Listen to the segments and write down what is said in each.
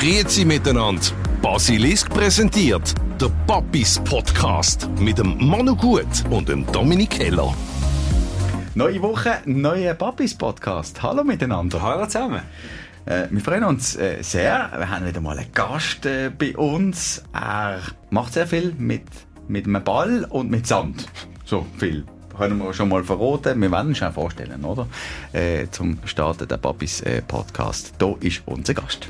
Grüezi miteinander. Basilisk präsentiert der Papis Podcast mit dem Manu Gut und dem Dominik Heller. Neue Woche, neuer Papis Podcast. Hallo miteinander. Hallo zusammen. Wir freuen uns sehr. Wir haben wieder mal einen Gast bei uns. Er macht sehr viel mit einem Ball und mit Sand. So viel können wir schon mal verraten. Wir werden uns schon vorstellen, oder? Zum Starten der Papis Podcast. Hier ist unser Gast.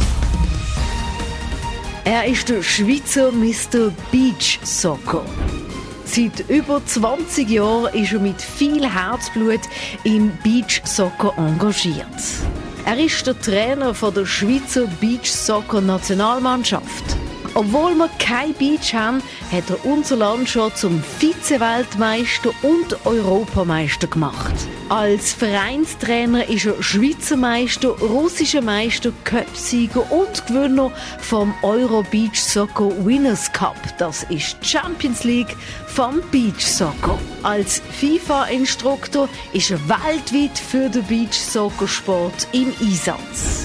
Er ist der Schweizer Mr. Beach Soccer. Seit über 20 Jahren ist er mit viel Herzblut im Beach Soccer engagiert. Er ist der Trainer von der Schweizer Beach Soccer Nationalmannschaft. Obwohl wir kein Beach haben, hat er unser Land schon zum Vize-Weltmeister und Europameister gemacht. Als Vereinstrainer ist er Schweizer Meister, russischer Meister, Cup-Sieger und Gewinner vom Euro Beach Soccer Winners Cup. Das ist die Champions League vom Beach Soccer. Als FIFA-Instruktor ist er weltweit für den Beach Soccer Sport im Einsatz.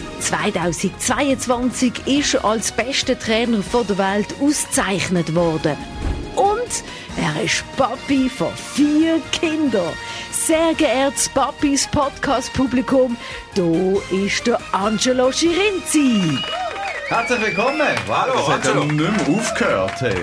2022 ist er als bester Trainer der Welt ausgezeichnet worden. Und er ist Papi von 4 Kindern. Sehr geehrtes Papis Podcast-Publikum, hier ist der Angelo Schirinzi. Herzlich willkommen! Wow, Hallo, das hat ja Angelo. nicht mehr aufgehört. Hey.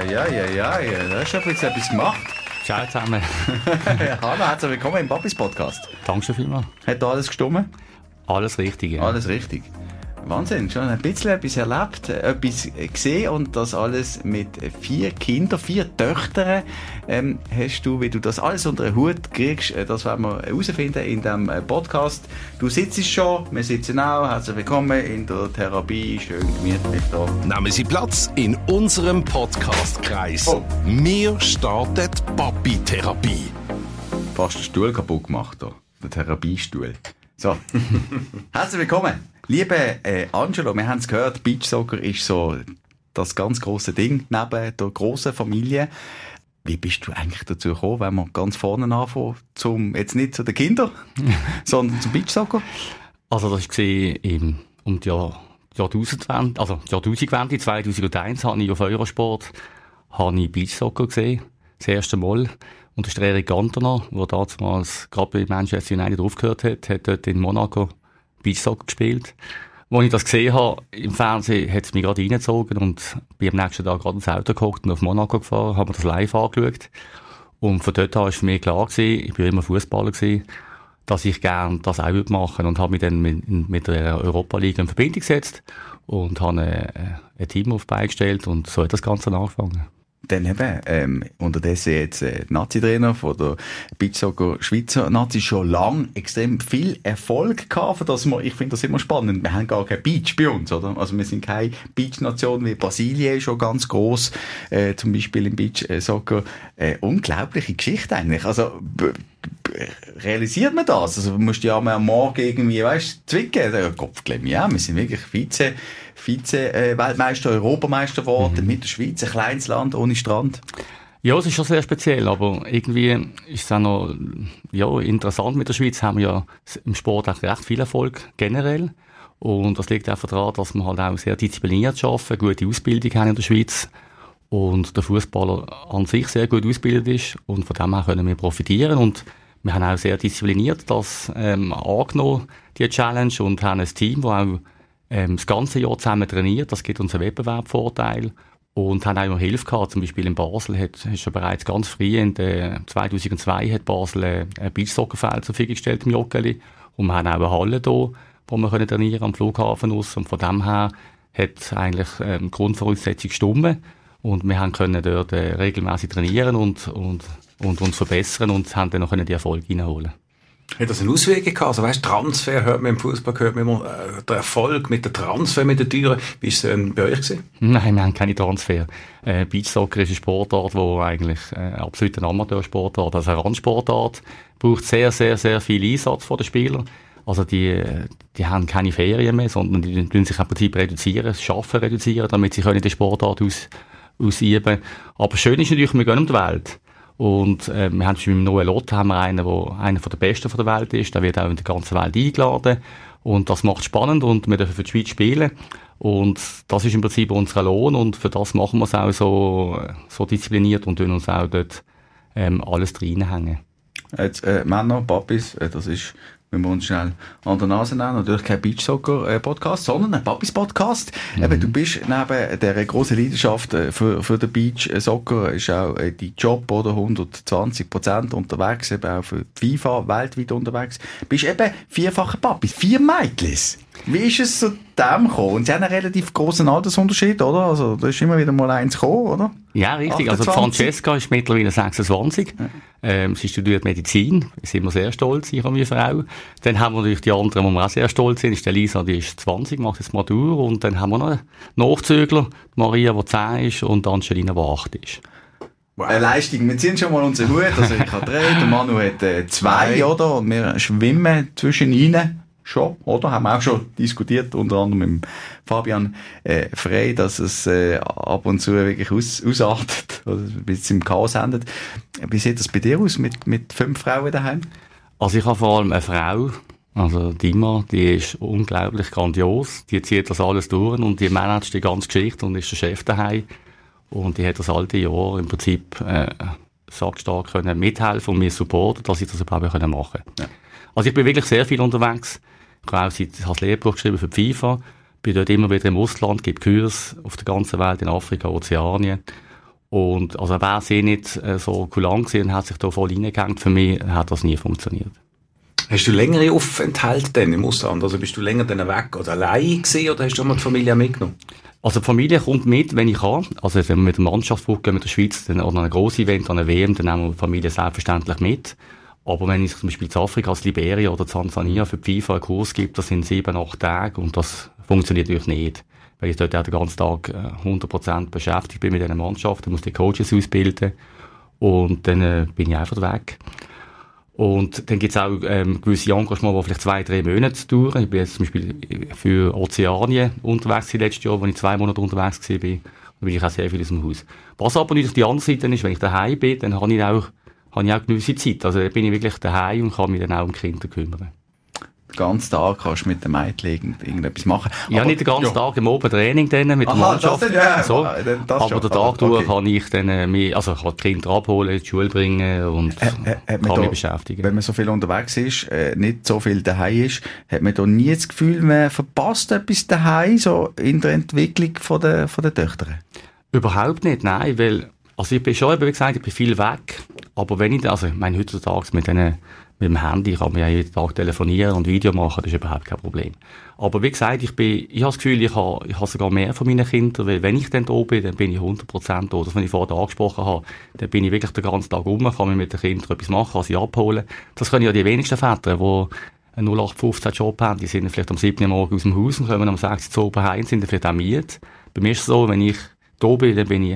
Da hast du jetzt etwas gemacht. Ciao zusammen. Hallo, herzlich willkommen im Papis Podcast. Danke schon vielmals. Hat da alles gestimmt? Alles richtig. Ja. Alles richtig. Wahnsinn, schon ein bisschen etwas erlebt, etwas gesehen und das alles mit 4 Kindern, 4 Töchtern. Hast du, wie du das alles unter den Hut kriegst, das werden wir herausfinden in diesem Podcast. Du sitzt schon, wir sitzen auch. Herzlich willkommen in der Therapie, schön gemütlich da. Nehmen Sie Platz in unserem Podcast-Kreis. Oh. Wir starten Papi-Therapie. Fast den Stuhl kaputt gemacht hier, der Therapiestuhl. So, herzlich willkommen. Liebe Angelo, wir haben es gehört, Beachsoccer ist so das ganz grosse Ding neben der grossen Familie. Wie bist du eigentlich dazu gekommen, wenn wir ganz vorne anfangen, jetzt nicht zu den Kindern, sondern zum Beachsoccer? Also das war um die Jahrtausendwende, also die Jahrtausendwende 2001 habe ich auf Eurosport Beachsoccer gesehen, das erste Mal. Und das ist der Eric Cantona, der damals gerade bei Manchester United aufgehört hat dort in Monaco Beachsoccer gespielt. Als ich das gesehen habe, im Fernsehen, hat es mich gerade reingezogen und bin am nächsten Tag gerade ins Auto gehockt und auf Monaco gefahren, habe mir das live angeschaut. Und von dort an war für mich klar gewesen, ich war immer Fußballer gewesen, dass ich gerne das auch machen würde und habe mich dann mit der Europa League in Verbindung gesetzt und habe ein Team auf die Beine gestellt und so hat das Ganze angefangen. Dann eben, unterdessen jetzt Nazi-Trainer von der Beachsoccer Schweizer Nazi, schon lange extrem viel Erfolg gehabt, dass ich finde das immer spannend. Wir haben gar kein Beach bei uns, oder? Also wir sind keine Beach-Nation wie Brasilien, schon ganz gross, zum Beispiel im Beach-Soccer. Unglaubliche Geschichte eigentlich. Also, realisiert man das? Also, du musst ja am Morgen irgendwie, zwicken. Kopfklemm, ja, wir sind wirklich Vize-Weltmeister, Europameister geworden, mit der Schweiz, ein kleines Land ohne Strand. Ja, es ist schon sehr speziell, aber irgendwie ist es auch noch, interessant. Mit der Schweiz haben wir ja im Sport auch recht viel Erfolg, generell. Und das liegt einfach daran, dass wir halt auch sehr diszipliniert arbeiten, gute Ausbildung haben in der Schweiz. Und der Fußballer an sich sehr gut ausgebildet ist. Und von dem her können wir profitieren. Und wir haben auch sehr diszipliniert das angenommen, die Challenge, und haben ein Team, das auch das ganze Jahr zusammen trainiert. Das gibt uns einen Wettbewerbsvorteil. Und haben auch noch Hilfe gehabt. Zum Beispiel in Basel hat schon bereits ganz früh, in 2002, hat Basel ein Beachsoccerfeld zur Verfügung gestellt im Joggeli. Und wir haben auch eine Halle hier, wo wir trainieren können am Flughafen aus. Und von dem her hat eigentlich die Grundvoraussetzung gestimmt. Und wir können dort regelmäßig trainieren und uns verbessern und haben dann noch die Erfolge reinholen. Hat das eine Auswirkung gehabt? Also weißt, Transfer hört man im Fußball, hört man immer der Erfolg mit der Transfer, mit den Türen. Wie war es bei euch gewesen? Nein, wir haben keine Transfer. Beachsoccer ist eine Sportart, die eigentlich absolut eine Amateursportart, also eine Randsportart, braucht sehr, sehr, sehr viel Einsatz von den Spielern. Also die haben keine Ferien mehr, sondern die tun sich im Prinzip reduzieren, das Arbeiten reduzieren, damit sie die Sportart ausüben. Aber schön ist natürlich, wir gehen um die Welt. Und wir haben schon mit Noel Loth einen, der einer der Besten der Welt ist. Der wird auch in der ganzen Welt eingeladen. Und das macht spannend und wir dürfen für die Schweiz spielen. Und das ist im Prinzip unser Lohn und für das machen wir es auch so diszipliniert und tun uns auch dort alles reinhängen. Jetzt, Männer, Papis, das ist, wenn wir uns schnell an der Nase nehmen, natürlich kein Beach-Soccer-Podcast, sondern ein Papis-Podcast. Eben, du bist neben dieser grossen Leidenschaft für den Beach-Soccer, ist auch dein Job, oder, 120% unterwegs, eben auch für die FIFA weltweit unterwegs. Bist eben vierfacher Papis, 4 Mädchen. Wie ist es zu dem gekommen? Und sie haben einen relativ grossen Altersunterschied, oder? Also, da ist immer wieder mal eins gekommen, oder? Ja, richtig. 28. Also, Francesca ist mittlerweile 26. Ja. Sie studiert Medizin. Da sind wir sehr stolz, ich und meine Frau. Dann haben wir natürlich die anderen, wo wir auch sehr stolz sind. Ist die Lisa, die ist 20, macht jetzt Matur. Und dann haben wir noch einen Nachzügler, Maria, die 10 ist, und Angelina, die 8 ist. Eine Leistung. Wir ziehen schon mal unseren Hut. Also, ich habe 3, der Manu hat 2, oder? Und wir schwimmen zwischen ihnen. Schon, oder? Haben wir auch schon diskutiert, unter anderem mit Fabian Frey, dass es ab und zu wirklich ausartet, oder bis es im Chaos endet. Wie sieht das bei dir aus mit 5 Frauen daheim? Also ich habe vor allem eine Frau, also Dima, die ist unglaublich grandios, die zieht das alles durch und die managt die ganze Geschichte und ist der Chef daheim und die hat das alte Jahr im Prinzip sackstark können mithelfen und mir supporten, dass ich das überhaupt machen konnte. Ja. Also ich bin wirklich sehr viel unterwegs. Ich habe auch das Lehrbuch geschrieben für die FIFA. Bin dort immer wieder im Ausland, gebe Kurse auf der ganzen Welt, in Afrika, Ozeanien. Und, also, wäre sie nicht so kulant gewesen und hat sich da voll reingehängt, für mich hat das nie funktioniert. Hast du längere Aufenthalte denn im Ausland? Also bist du länger dann weg oder allein gewesen, oder hast du mal die Familie mitgenommen? Also die Familie kommt mit, wenn ich kann. Also wenn wir mit der Mannschaft gehen, mit der Schweiz, dann an einem grossen Event, an einer WM, dann nehmen wir die Familie selbstverständlich mit. Aber wenn ich zum Beispiel zu Afrika, als Liberia oder Tansania für die FIFA einen Kurs gibt, das sind 7-8 Tage und das funktioniert natürlich nicht. Weil ich dort auch den ganzen Tag 100% beschäftigt bin mit dieser Mannschaft, dann muss die Coaches ausbilden und dann bin ich einfach weg. Und dann gibt es auch gewisse Engagements, die vielleicht 2-3 Monate dauern. Ich bin jetzt zum Beispiel für Ozeanien unterwegs letztes Jahr, wo ich 2 Monate unterwegs war. Da bin ich auch sehr viel aus dem Haus. Was aber nicht auf die andere Seite ist, wenn ich daheim bin, dann habe ich auch gewisse Zeit. Also da bin ich wirklich daheim und kann mich dann auch um die Kinder kümmern. Den ganzen Tag kannst du mit den Mädchen irgendetwas machen. Ja, nicht den ganzen Tag im Oben-Training dann mit der Mannschaft. So. Aber den Tag durch kann ich dann ich kann die Kinder abholen, in die Schule bringen und kann mich beschäftigen. Wenn man so viel unterwegs ist, nicht so viel daheim ist, hat man da nie das Gefühl, man verpasst etwas daheim, so in der Entwicklung von der Töchter? Überhaupt nicht, nein, weil also ich bin schon, wie gesagt, ich bin viel weg, aber wenn ich meine, heutzutage mit dem Handy kann man ja jeden Tag telefonieren und Video machen, das ist überhaupt kein Problem. Aber wie gesagt, ich habe das Gefühl, ich habe sogar mehr von meinen Kindern, weil wenn ich dann da bin, dann bin ich 100% da. Das, was ich vorher angesprochen habe, dann bin ich wirklich den ganzen Tag kann mir mit den Kindern etwas machen, kann sie abholen. Das können ja die wenigsten Väter, die einen 0815 Job haben, die sind vielleicht am 7. Morgen aus dem Haus und kommen am 6. Uhr oben heim, sind dann vielleicht auch müde. Bei mir ist es so, wenn ich da bin, dann bin ich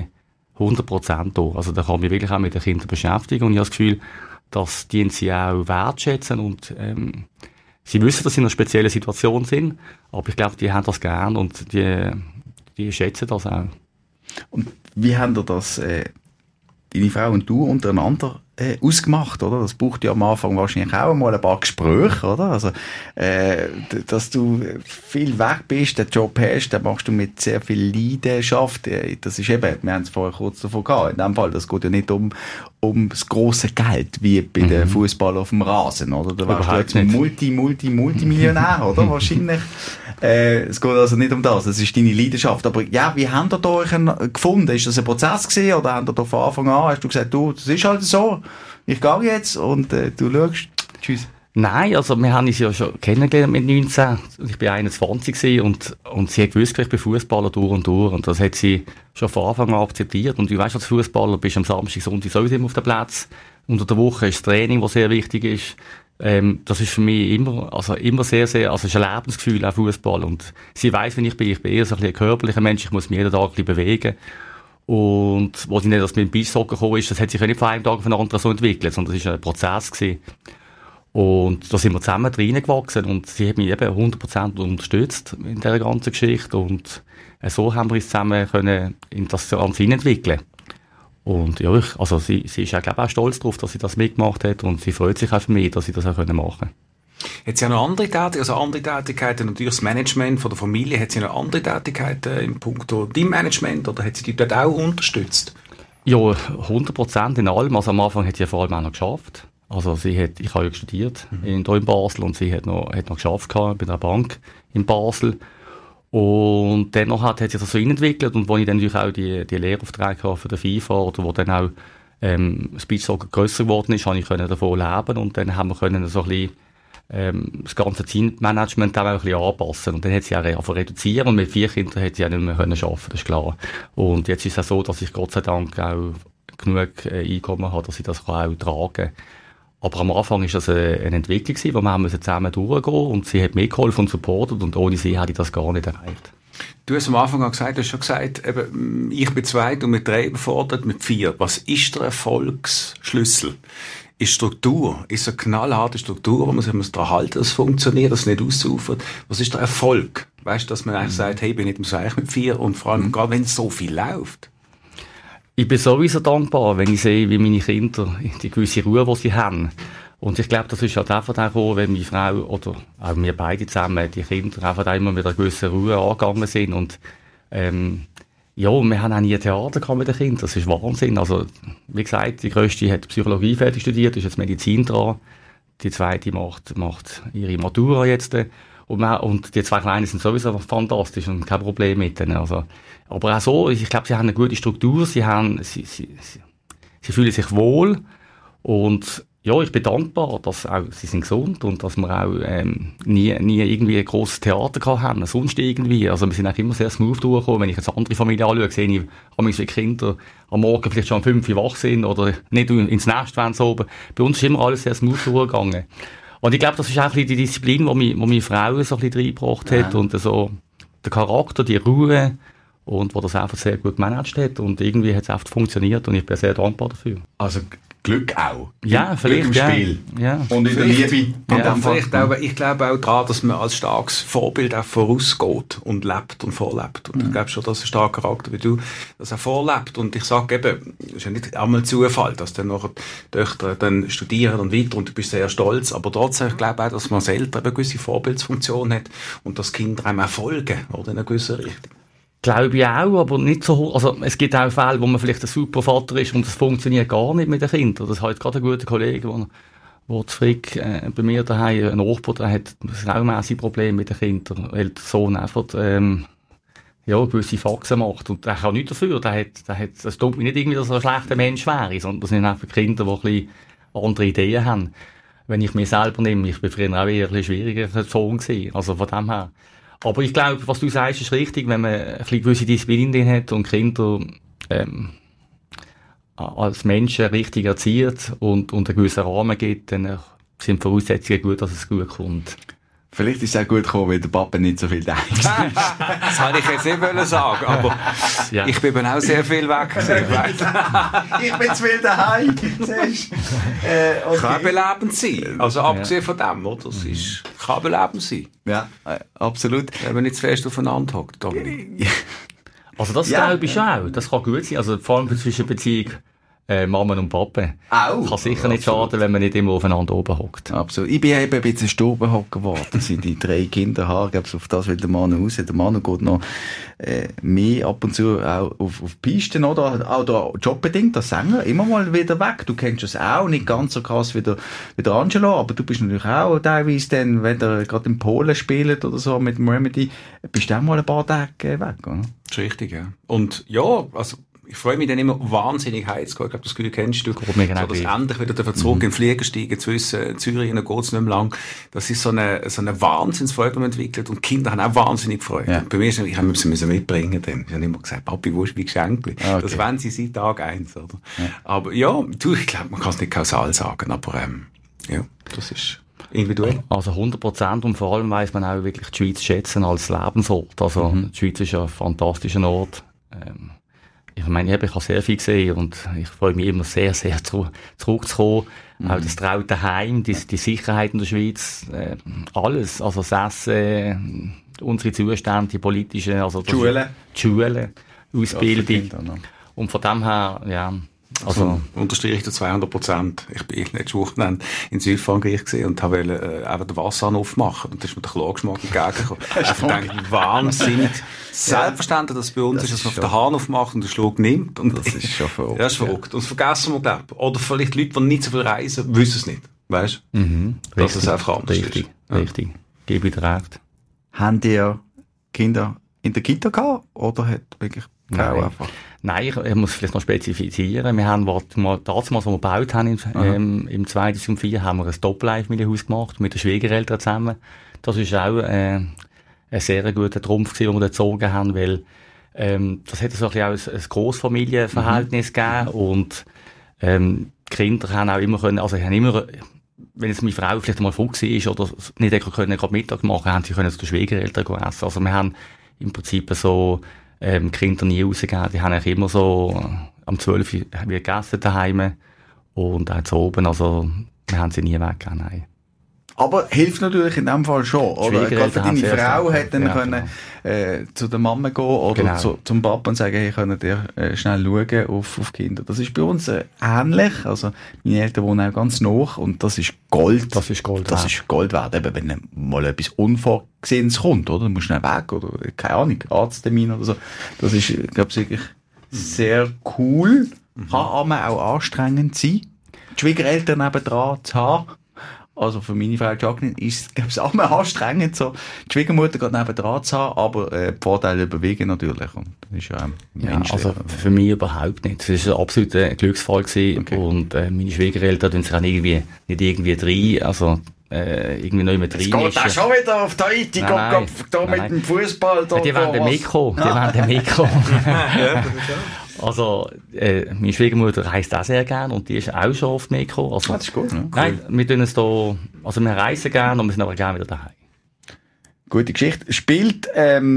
100% da. Also da kann ich mich wirklich auch mit den Kindern beschäftigen und ich habe das Gefühl, dass die sie auch wertschätzen und sie wissen, dass sie in einer speziellen Situation sind, aber ich glaube, die haben das gern und die schätzen das auch. Und wie haben ihr das, deine Frau und du untereinander ausgemacht, oder? Das braucht ja am Anfang wahrscheinlich auch mal ein paar Gespräche, oder? Also, dass du viel weg bist, den Job hast, den machst du mit sehr viel Leidenschaft. Das ist eben, wir haben es vorher kurz davon gehabt, in dem Fall, das geht ja nicht um das grosse Geld, wie bei den Fußballern auf dem Rasen, oder? Da wärst du jetzt Multimillionär, oder? Wahrscheinlich. Es geht also nicht um das, es ist deine Leidenschaft. Aber ja, wie habt ihr da euch gefunden? Ist das ein Prozess gewesen, oder habt ihr da von Anfang an, hast du gesagt, du, das ist halt so, ich gehe jetzt und du schaust, tschüss? Nein, also wir haben uns ja schon kennengelernt mit 19. Ich bin 21 und sie hat gewusst, ich bin Fußballer durch und durch. Und das hat sie schon von Anfang an akzeptiert. Und du weißt, als Fußballer bist du am Samstag, Sonntag sowieso immer auf dem Platz. Unter der Woche ist das Training, das sehr wichtig ist. Das ist für mich immer sehr, sehr, also es ist ein Lebensgefühl, auch Fußball. Und sie weiss, wie ich bin. Ich bin eher so ein körperlicher Mensch. Ich muss mich jeden Tag ein bisschen bewegen. Und wo sie nicht mit dem Beachsoccer gekommen ist, das hat sich ja nicht von einem Tag auf den anderen so entwickelt, sondern das war ein Prozess gewesen. Und da sind wir zusammen reingewachsen und sie hat mich eben 100% unterstützt in dieser ganzen Geschichte und so haben wir uns zusammen können in das Ganze entwickeln. Und ja, sie ist auch, glaube ich, auch stolz darauf, dass sie das mitgemacht hat und sie freut sich auch für mich, dass sie das auch machen können. Hat es ja noch andere Tätigkeiten, natürlich das Management von der Familie, hat sie noch andere Tätigkeiten im Punkto Teammanagement oder hat sie die dort auch unterstützt? Ja, 100% in allem. Also am Anfang hat sie vor allem auch noch geschafft. Also ich habe ja studiert hier in Basel und sie hat noch geschafft bei einer Bank in Basel. Und dann hat sie das so entwickelt und wo ich dann natürlich auch die Lehraufträge hatte für den FIFA oder wo dann auch das Beachsoccer grösser geworden ist, habe ich davon leben und dann haben wir können so ein bisschen das ganze Teammanagement auch ein bisschen anpassen. Und dann hat sie auch einfach reduzieren und mit 4 Kindern hat sie auch nicht mehr arbeiten können, das ist klar. Und jetzt ist es auch so, dass ich Gott sei Dank auch genug Einkommen habe, dass ich das auch tragen kann. Aber am Anfang war das eine Entwicklung, wo wir zusammen durchgehen und sie hat mitgeholfen und supportet und ohne sie hätte ich das gar nicht erreicht. Du hast am Anfang du hast schon gesagt, eben, ich bin 2 und mit 3 überfordert, mit 4. Was ist der Erfolgsschlüssel? Ist Struktur? Ist eine knallharte Struktur, wo man sich daran halten, dass es funktioniert, dass es nicht ausufert? Was ist der Erfolg? Weißt du, dass man eigentlich sagt, hey, ich bin nicht so mit 4 und vor allem gerade, wenn so viel läuft. Ich bin sowieso dankbar, wenn ich sehe, wie meine Kinder die gewisse Ruhe, die sie haben. Und ich glaube, das ist halt einfach auch, wenn meine Frau oder auch wir beide zusammen, die Kinder einfach immer mit einer gewissen Ruhe angegangen sind. Und ja, wir haben auch nie Theater gehabt mit den Kindern. Das ist Wahnsinn. Also, wie gesagt, die Grösste hat Psychologie fertig studiert, ist jetzt Medizin dran. Die Zweite macht ihre Matura jetzt. Und die 2 Kleinen sind sowieso fantastisch und kein Problem mit denen. Also, aber auch so, ich glaube, sie haben eine gute Struktur, sie fühlen sich wohl. Und ja, ich bin dankbar, dass auch, sie sind gesund und dass wir auch nie irgendwie ein grosses Theater haben, sonst irgendwie. Also wir sind auch immer sehr smooth durchgekommen. Wenn ich jetzt andere Familien anschaue, sehe ich, wie Kinder am Morgen vielleicht schon um 5 Uhr wach sind oder nicht ins Nest wollen so oben. Bei uns ist immer alles sehr smooth durchgegangen. Und ich glaube, das ist auch ein bisschen die Disziplin, die meine Frau so ein bisschen reingebracht hat und so der Charakter, die Ruhe und wo das einfach sehr gut gemanagt hat und irgendwie hat es einfach funktioniert und ich bin sehr dankbar dafür. Also Glück auch. Ja, vielleicht, Glück im Spiel. Ja. Und in der Liebe. Ja, vielleicht auch, ich glaube auch daran, dass man als starkes Vorbild auch vorausgeht und lebt und vorlebt. Und ich glaube schon, dass ein starker Charakter wie du das auch vorlebt. Und ich sage eben, es ist ja nicht einmal Zufall, dass dann nachher die Töchter dann studieren und weiter und du bist sehr stolz. Aber trotzdem, ich glaube auch, dass man als Eltern eine gewisse Vorbildsfunktion hat und dass Kinder einem auch folgen, oder in einer gewissen Richtung. Glaube ich auch, aber nicht so hoch. Also, es gibt auch Fälle, wo man vielleicht ein super Vater ist und es funktioniert gar nicht mit den Kindern. Das hat jetzt gerade ein guter Kollege, der zu Frick, bei mir daheim, ein Nachbar, der hat regelmässig Probleme mit den Kindern, weil der Sohn einfach, gewisse Faxen macht. Und der kann nichts dafür. Das tut mir nicht irgendwie, dass er ein schlechter Mensch wäre, sondern das sind einfach Kinder, die ein bisschen andere Ideen haben. Wenn ich mich selber nehme, ich bin früher auch eher ein bisschen schwieriger Sohn gewesen. Also von dem her. Aber ich glaube, was du sagst, ist richtig, wenn man ein bisschen gewisse Disziplin drin hat und Kinder als Menschen richtig erzieht und einen gewissen Rahmen gibt, dann sind die Voraussetzungen gut, dass es gut kommt. Vielleicht ist es auch gut gekommen, weil der Papa nicht so viel denkt. Das wollte ich jetzt nicht sagen, aber ja. Ich bin eben auch sehr viel weg gewesen. Ich bin zu viel daheim. Okay. Kann belebend sein. Also abgesehen von dem, oder? Das kann belebend sein. Ja, absolut. Wenn man nicht zu fest aufeinander hockt, Dominik. Also das glaube ich schon auch. Das kann gut sein. Also vor allem für Zwischenbeziehung Mama und Papa. Auch. Kann sicher nicht schaden, wenn man nicht immer aufeinander oben hockt. Absolut. Ich bin eben ein bisschen Stubenhocker geworden. Das sind die 3 Kinder haben. Ich glaube, auf das will der Mann raus. Der Mann geht noch mehr ab und zu auch auf Pisten, oder? Auch da jobbedingt, das Sänger, immer mal wieder weg. Du kennst es auch, nicht ganz so krass wie der Angelo, aber du bist natürlich auch teilweise dann, wenn der gerade in Polen spielt oder so mit dem Remedy, bist du auch mal ein paar Tage weg, oder? Das ist richtig, ja. Und ja, also ich freue mich dann immer wahnsinnig heimzugehen. Ich glaube, das Gefühl kennst du. So, dass endlich wieder zurück in den Flieger steigen zwischen Zürich und geht's nicht mehr lang. Das ist so eine Wahnsinnsfreude, die man entwickelt. Und Kinder haben auch wahnsinnig Freude. Ja. Bei mir ist ich habe sie mitbringen dann. Ich habe immer gesagt, Papi, wo ist mein Geschenk? Okay. Das wollen sie seit Tag 1, oder? Ja. Aber ja, ich glaube, man kann es nicht kausal sagen, aber ja, das ist individuell. Also 100% und vor allem weiss man auch wirklich die Schweiz schätzen als Lebensort. Also die Schweiz ist ja ein fantastischer Ort. Ich meine, ich habe sehr viel gesehen und ich freue mich immer sehr, sehr zurückzukommen. Auch das Traut daheim, die Sicherheit in der Schweiz, alles. Also das Essen, unsere Zustände, die politischen, also die Schulen, Ausbildung. Und von dem her, ja, Also unterstreiche ich zu 200%. Ich bin letztes Wochenende in Südfrankreich gewesen und wollte einfach den Wasserhahn aufmachen. Und da ist mir der Chlorgeschmack entgegengekommen. Einfach denke, wahnsinnig selbstverständlich, dass es bei uns ist, dass man den Hahn aufmacht und den Schluck nimmt. Und das ist schon verrückt. Das ist verrückt. Und das vergessen wir, glaube ich. Oder vielleicht Leute, die nicht so viel reisen, wissen es nicht. Weißt du? Dass es einfach anders ist. Richtig. Gebe ich dir recht. Haben die Kinder in der Kita gehabt? Oder hat wirklich Frau einfach? Nein, ich muss vielleicht noch spezifizieren. Wir haben damals, als wir gebaut haben, im 2004, haben wir ein Doppelfamilienhaus gemacht, mit den Schwiegereltern zusammen. Das ist auch, ein sehr guter Trumpf gewesen, den wir dort gezogen haben, weil, das hätte so ein Grossfamilienverhältnis gegeben und, die Kinder haben auch immer können, also, haben immer, wenn jetzt meine Frau vielleicht mal froh war oder nicht können, gerade Mittag machen, haben sie können zu den Schwiegereltern essen. Also, wir haben im Prinzip so, Kinder nie rausgegeben. Die haben eigentlich immer so am 12 Uhr gegessen daheim und auch zu oben. Also, wir haben sie nie weggegeben, nein. Aber hilft natürlich in dem Fall schon, oder? Gerade deine Frau hätte dann können, zu der Mama gehen oder zum Papa und sagen, hey, könnt ihr schnell schauen auf Kinder. Das ist bei uns ähnlich. Also, meine Eltern wohnen auch ganz nah und das ist Gold. Das ist Gold. Das ist Gold wert. Eben, wenn mal etwas Unvorgesehenes kommt, oder? Du musst schnell weg oder, keine Ahnung, Arzttermin oder so. Das ist, glaube ich, wirklich sehr cool. Kann aber auch anstrengend sein. Die Schwiegereltern nebendran zu haben. Also für meine Frau Jacqueline ist es auch mal anstrengend, so die Schwiegermutter geht nebendran zu haben, aber die Vorteile überwiegen natürlich. Und das ist ja menschlich. Also für mich überhaupt nicht. Das war ein absoluter Glücksfall gewesen. Und meine Schwiegereltern tun sich auch nicht irgendwie rein, also irgendwie noch immer rein. Es geht auch schon wieder auf Tahiti, da mit dem Fußball. Die wollen den Mikro. Also, meine Schwiegermutter reist auch sehr gern und die ist auch schon oft mitgekommen. Also, das ist gut, ne? Nein, wir tun es da, also wir reisen gern und wir sind aber gerne wieder daheim. Gute Geschichte. Spielt,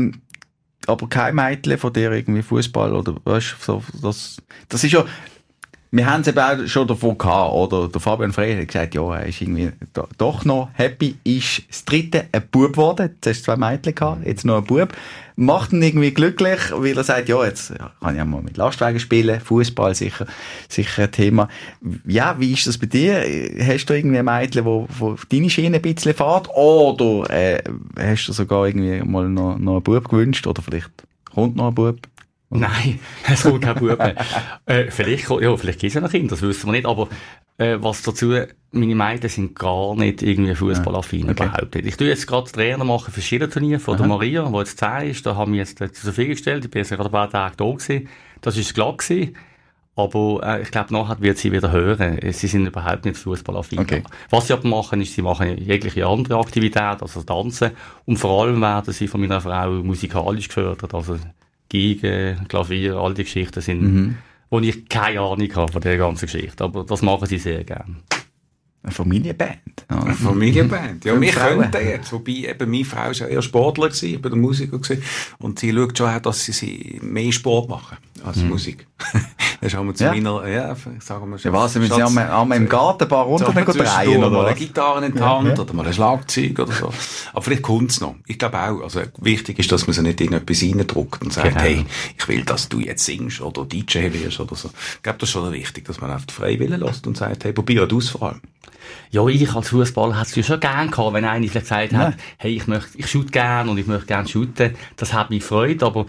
aber kein Mädchen von dir irgendwie Fußball oder, weißt du, so, das ist ja, wir haben es eben auch schon davon gehabt, oder? Der Fabian Frey hat gesagt, ja, er ist irgendwie doch noch happy, ist das dritte ein Bub geworden. Jetzt hast du 2 Mädchen gehabt, jetzt noch ein Bub. Macht ihn irgendwie glücklich, weil er sagt, ja, jetzt kann ich auch mal mit Lastwagen spielen, Fußball sicher ein Thema. Ja, wie ist das bei dir? Hast du irgendwie ein Mädchen, wo deine Schiene ein bisschen fährt? Oder hast du sogar irgendwie mal noch einen Bub gewünscht? Oder vielleicht kommt noch ein Bub? Nein, es kommt kein Bub mehr. Vielleicht gibt es ja noch Kinder, das wissen wir nicht, aber was dazu, meine Mädchen sind gar nicht irgendwie fußballaffin, überhaupt nicht. Ich tue jetzt gerade Trainer machen für Skierturnier von der Maria, die jetzt 10 ist, da haben wir jetzt zur Verfügung gestellt, ich bin jetzt gerade ein paar Tage da gewesen, das ist glatt gewesen, aber ich glaube, nachher wird sie wieder hören, sie sind überhaupt nicht fußballaffin. Okay. Was sie aber machen, ist, sie machen jegliche andere Aktivität, also Tanzen, und vor allem werden sie von meiner Frau musikalisch gefördert, also Geige, Klavier, all die Geschichten sind, wo ich keine Ahnung habe von der ganzen Geschichte. Aber das machen sie sehr gern. Eine Familienband. Eine Familienband. Ja, wir könnten jetzt. Wobei eben meine Frau ist ja eher Sportler gewesen, ich bin der Musiker gewesen. Und sie schaut schon auch, dass sie mehr Sport machen als Musik. Das haben wir zu meiner, sagen wir schon. Ja, was, wenn sie einmal im Garten ein paar Runden drehen oder mal eine Gitarre in die Hand oder mal ein Schlagzeug oder so. Aber vielleicht kommt es noch. Ich glaube auch, also wichtig ist, dass man sie nicht in etwas reindruckt und sagt, hey, ich will, dass du jetzt singst oder DJ wirst oder so. Ich glaube, das ist schon wichtig, dass man auf die Freiwillen lässt und sagt, hey, probier das vor allem. Ja, ich als Fußballer hätte es ja schon gern gehabt, wenn einer vielleicht gesagt hat, hey, ich shoot gern und ich möchte gern shooten. Das hat mich gefreut, aber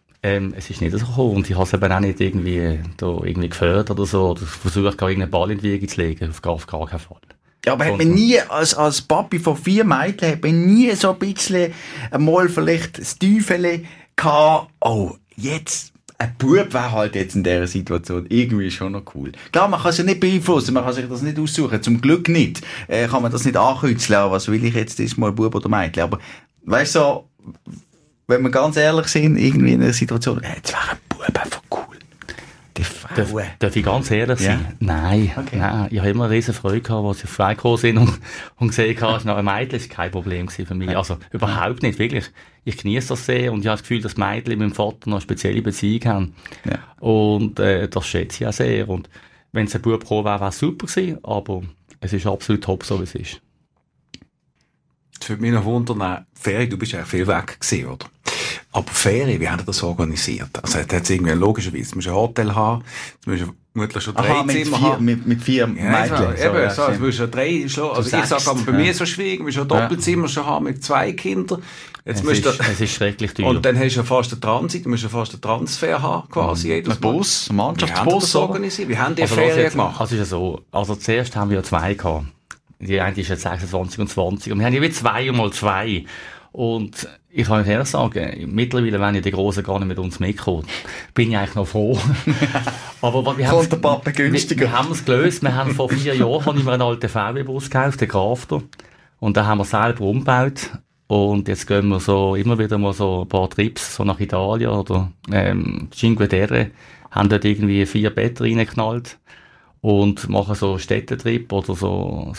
es ist nicht so gekommen und ich habe es eben auch nicht irgendwie gefördert oder so, oder versucht gar irgendeinen Ball in die Wiege zu legen, auf gar keinen Fall. Ja, aber hat man nie, als Papi von 4 Mädchen, hat man nie so ein bisschen einmal vielleicht das Teufel gehabt, oh, jetzt, ein Bub wäre halt jetzt in dieser Situation irgendwie schon noch cool. Klar, man kann es ja nicht beeinflussen, man kann sich das nicht aussuchen, zum Glück nicht. Kann man das nicht ankürzeln, was will ich jetzt diesmal, Bub oder Mädchen, aber, weißt du, so, wenn wir ganz ehrlich sind, irgendwie in einer Situation, jetzt wäre ein Bub einfach cool. Die Frau. Darf ich ganz ehrlich sein? Ja? Nein, nein. Ich habe immer eine riesen Freude gehabt, als sie auf Frei gekommen sind und gesehen habe, noch ein Mädchen ist kein Problem für mich. Also, überhaupt nicht, wirklich. Ich genieße das sehr und ich habe das Gefühl, dass Mädchen mit meinem Vater noch eine spezielle Beziehung haben. Ja. Und, das schätze ich auch sehr. Und wenn es ein Bub gekommen wäre, wäre es super gewesen, aber es ist absolut top, so wie es ist. Das würde mich noch wundern, Ferry, du bist ja viel weg gewesen, oder? Aber Ferien, wie haben ihr das organisiert? Also, hat irgendwie logischerweise, du musst ein Hotel haben, du musst vermutlich schon 3 Zimmer haben. Mit 4 Mädchen. Eben, so, du musst schon 3 schlafen. Also, ich sage aber bei mir so schwierig, du musst ein Doppelzimmer schon haben mit 2 Kindern. Es ist schrecklich teuer. Und dann hast du ja fast einen Transit, du musst ja fast einen Transfer haben, quasi. Ein Bus, ein Mannschaftsbus. Wie haben das organisiert? Wie haben die Ferien gemacht? Also, ist ja so. Also, zuerst haben wir ja 2 gehabt. Die eine ist jetzt 26 und 20. Und wir haben ja wie 2 mal 2. Und ich kann euch ehrlich sagen, mittlerweile, wenn ja die Grossen gar nicht mit uns mitkommen, bin ich eigentlich noch froh. Aber wir haben der Papa günstiger. Wir haben es gelöst. Wir haben vor 4 Jahren habe ich mir einen alten VW-Bus gekauft, den Crafter. Und den haben wir selber umgebaut. Und jetzt gehen wir so immer wieder mal so ein paar Trips, so nach Italien oder Cinque Terre, haben dort irgendwie 4 Betten reingeknallt und machen so Städtetrip oder so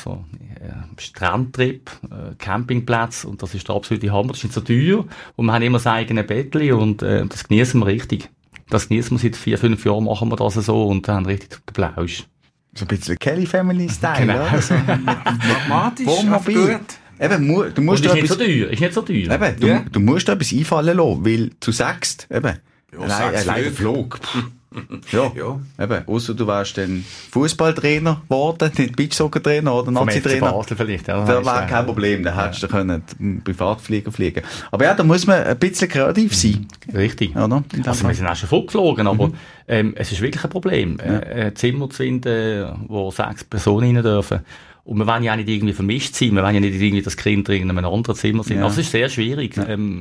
Strandtrip, Campingplatz, und das ist der absolute Hammer. Das ist nicht so teuer und wir haben immer das eigene Bettchen und das genießen wir richtig. Das genießen wir seit 4-5 Jahren, machen wir das so und haben richtig den Plausch. So ein bisschen Kelly Family Style, genau. Oder? So pragmatisch, Wohnmobil. Eben, du musst ist nicht so teuer. Eben, du musst da etwas einfallen lassen, weil du sagst, eben, allein Flug. Ja. Eben, ausser du wärst dann Fußballtrainer geworden, nicht Beachsoccer-Trainer oder Nazi-Trainer. Basel vielleicht, ja. Da wäre kein Problem, da hättest du können Privatflieger fliegen. Aber ja, da muss man ein bisschen kreativ sein. Richtig. Oder? Also wir sind auch schon vorgeflogen, aber es ist wirklich ein Problem. Ein Zimmer zu finden, wo 6 Personen rein dürfen. Und wir wollen ja auch nicht irgendwie vermischt sein, wir wollen ja nicht irgendwie, dass Kinder in einem anderen Zimmer sind. Ja. Also es ist sehr schwierig,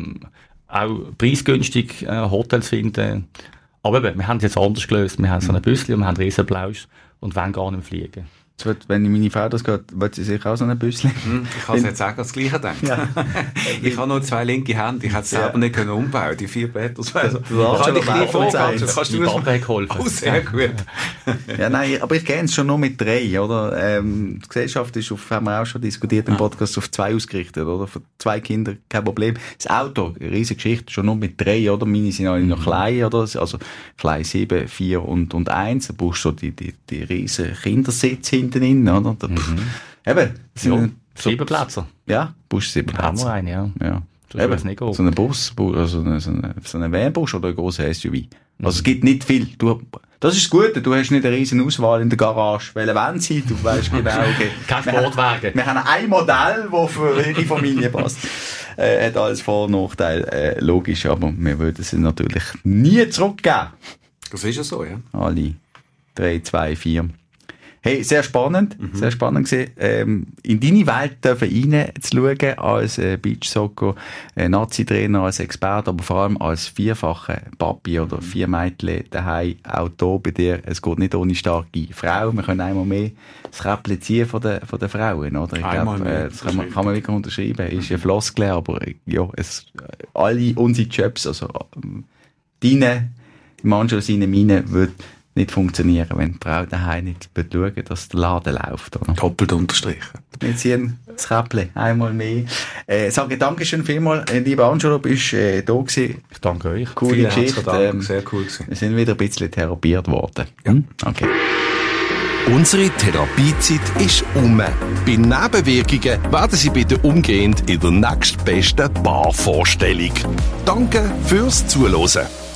auch preisgünstig Hotels finden. Aber eben, wir haben es jetzt anders gelöst. Wir haben so ein Büsschen und wir haben einen riesen Plausch und wollen gar nicht fliegen. Wenn ich meine Frau das geht, will sie sich auch so ein Büsschen. Ich kann es jetzt auch das Gleiche denken. Ja. Ich habe nur 2 linke Hände, ich hätte es selber nicht können umbauen, die 4 Betten. Das wäre so. Kann ich dir vorgehen? Kannst du Papa geholfen? Oh, sehr gut. Ja, nein, aber ich kenne es schon nur mit 3, oder? Die Gesellschaft ist haben wir auch schon diskutiert im Podcast, auf 2 ausgerichtet, oder? Für 2 Kinder, kein Problem. Das Auto, riesige Geschichte, schon nur mit 3, oder? Meine sind alle noch klein, oder? Also, klein 7, 4 und 1. Da brauchst du so die riesen Kindersitze hinten innen, oder? Eben. Ja, 7 Plätze. Ja, Bus 7 Plätze. Haben wir einen, ja. Eben, so ein Bus, also so ein Vanbus oder ein grosser SUV. Also es gibt nicht viel. Das ist das Gute, du hast nicht eine riesen Auswahl in der Garage. Welche wollen sie? Du weißt genau, okay. Kein Sportwagen. Wir haben ein Modell, das für ihre Familie passt. Hat alles Vor- und Nachteil, logisch, aber wir würden sie natürlich nie zurückgeben. Das ist ja so, ja. Alle 3, 2, 4. Hey, sehr spannend gewesen. In deine Welt reinzuschauen als Beachsoccer, Nazi-Trainer, als Experte, aber vor allem als 4-facher Papi oder 4 Mädchen daheim, auch hier bei dir. Es geht nicht ohne starke Frau. Wir können einmal mehr das Räppchen ziehen von den Frauen, oder? Ich glaube, das kann man wirklich unterschreiben. Ist ja Floskel, aber ja, alle unsere Jobs, also deine, manchmal seine meine, wird nicht funktionieren, wenn die Frau daheim nicht schauen, dass der Laden läuft. Oder? Doppelt unterstrichen. Wir ziehen das Käppchen einmal mehr. Sage Dankeschön vielmals, lieber Angelo, bist da gewesen. Ich danke euch. Coole Geschichte. Dank, sehr cool gewesen. Wir sind wieder ein bisschen therapiert worden. Ja. Okay. Unsere Therapiezeit ist um. Bei Nebenwirkungen werden Sie bitte umgehend in der nächstbesten Barvorstellung. Danke fürs Zuhören.